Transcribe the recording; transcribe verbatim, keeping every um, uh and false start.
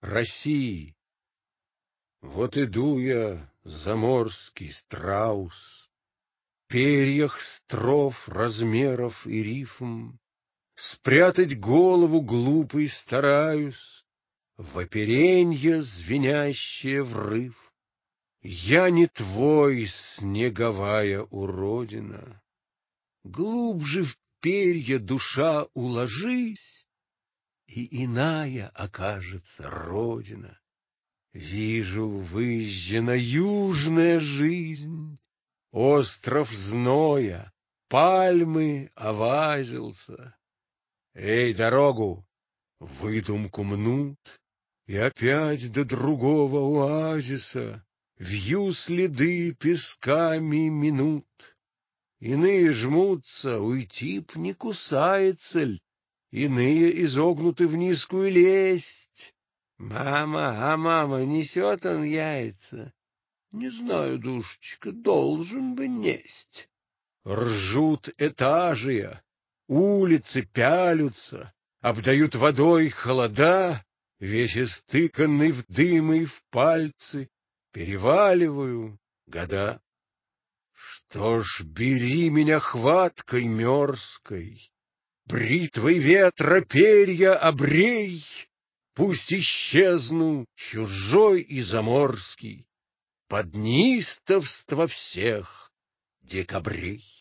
России. Вот иду я, заморский страус, в перьях строф, размеров и рифм, спрятать голову глупой стараюсь, в оперенье звенящее врыв. Я не твой, снеговая уродина, глубже в перья, душа, уложись, и иная окажется родина. Вижу, выжжена южная жизнь, остров зноя, пальмы овазился. Эй, дорогу! Выдумку мнут, и опять до другого оазиса вью следы песками минут. Иные жмутся, уйти б не кусается ль, иные изогнуты в низкую лесть. Мама, а мама, несет он яйца? Не знаю, душечка, должен бы несть. Ржут этажия, улицы пялются, обдают водой холода, весь истыканный в дым и в пальцы, переваливаю года. Что ж, бери меня хваткой мерзкой, бритвой ветра перья обрей, пусть исчезну, чужой и заморский, под неистовство всех декабрей.